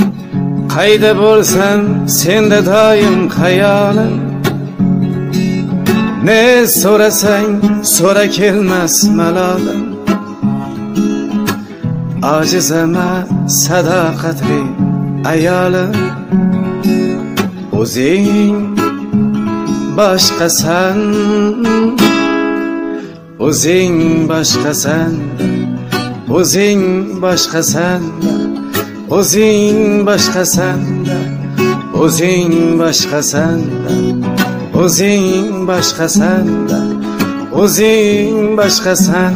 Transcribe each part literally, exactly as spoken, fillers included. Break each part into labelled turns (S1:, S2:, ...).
S1: Qayda bo'lsam senda doim xayolim. Ne so'rasang so'ra kelmas malolim. Ojizama sadoqatli ayolim. O'zing boshqasan, o'zing boshqasan, o'zing boshqasan, o'zing boshqasan, o'zing boshqasan, o'zing boshqasan, o'zing boshqasan.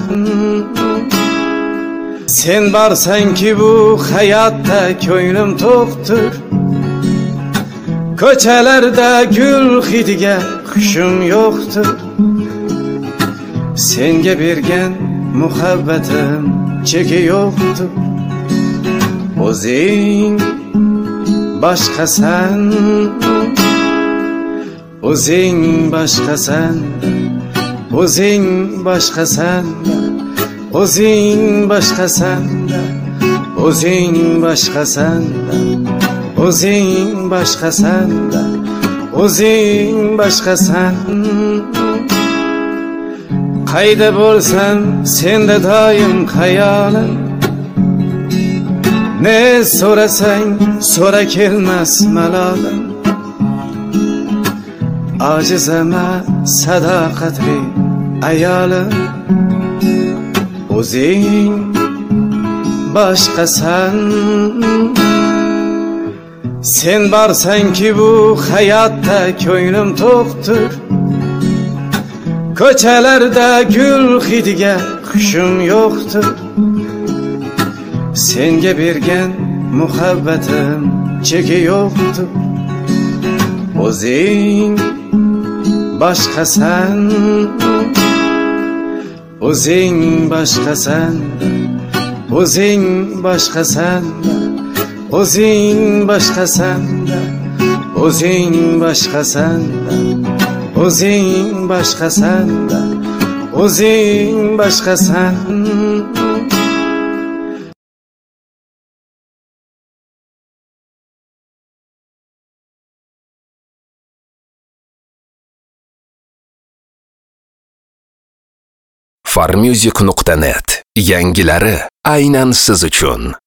S1: Sen borsanki bu hayotda ko'nglim to'qdir. Ko'chalarda gul hidiga xushim yo'qdir. Senga bergan muhabbatim cheki yo'qdir. O'zing boshqasan, o'zing boshqasan, o'zing boshqasan, o'zing boshqasan, o'zing boshqasan, o'zing boshqasan, o'zing boshqasan. Qayda bo'lsam senda doim xayolim. Ne so'rasang so'ra kelmas malolim. Ojizama sadoqatli ayolim. O'zing boshqasan. Sen borsanki bu hayotda ko'nglim to'qdir. Ko'chalarda gul hidiga xushim yo'qdir. Senga bergan muhabbatim cheki yo'qdir. O'zing boshqasan, o'zing boshqasan, o'zing boshqasan, o'zing boshqasan, o'zing boshqasan, o'zing boshqasan, o'zing boshqasan.
S2: farmusic nuqta net yangilari aynan siz uchun.